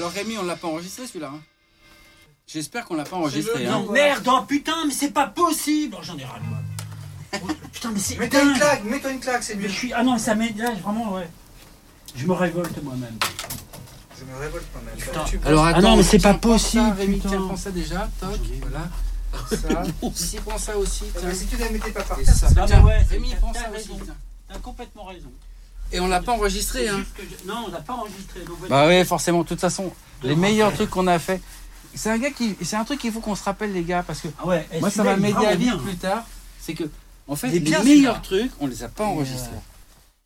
Alors Rémi, on l'a pas enregistré celui-là. Hein. J'espère qu'on l'a pas enregistré. Non, Hein. merde, oh, putain, mais c'est pas possible. Oh, j'en ai ras le bol. Oh, putain, mais c'est. Mets-toi une claque, c'est Mais bien. je suis. Ah non, ça m'aide là, vraiment, ouais. Je me révolte moi-même. Je me révolte quand même. Putain. Alors attends, non, mais c'est pas tiens, prends possible. Ça, Rémi, putain. tiens, prends ça déjà. Toc, voilà. Ça. Ici, prends ça aussi. Tiens. Si tu ne la mettais pas par Et terre, ça. Ah, Tiens, bah ouais, Rémi, t'as- prends t'as ça aussi. raison. Tiens. T'as complètement raison. Et on l'a pas enregistré. C'est Hein. juste que non, on l'a pas enregistré. Donc, Bah ouais, forcément. De toute façon, les Devant meilleurs faire. trucs qu'on a fait. C'est un truc qu'il faut qu'on se rappelle, les gars, parce que Ah ouais, moi, ça celui-là, va il est m'aider à vraiment vivre bien. plus tard. C'est que, en fait, Il est les bien, meilleurs celui-là. trucs, on les a pas enregistrés.